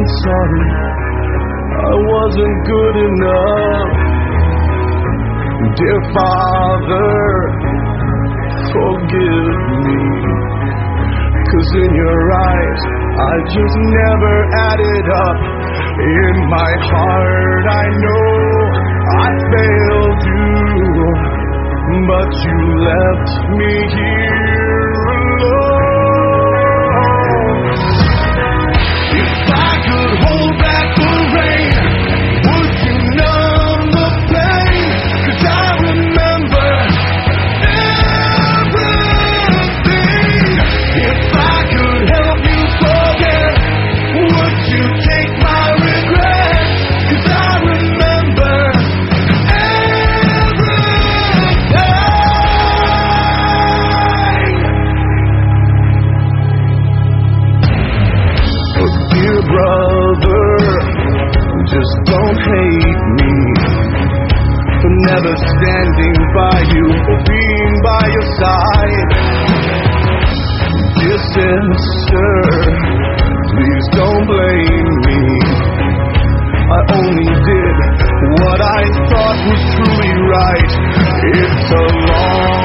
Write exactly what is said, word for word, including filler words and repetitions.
sorry I wasn't good enough. Dear Father, forgive me, 'cause in your eyes I just never added up. In my heart I know I failed you, but you left me here alone. If I could hold back the rain, would you numb the pain? 'Cause I remember everything. If I could help you forget, would you take my regret? 'Cause I remember everything. Oh, dear brother, just don't hate me for never standing by you or being by your side. Dear sister, please don't blame me. I only did what I thought was truly right. It's a long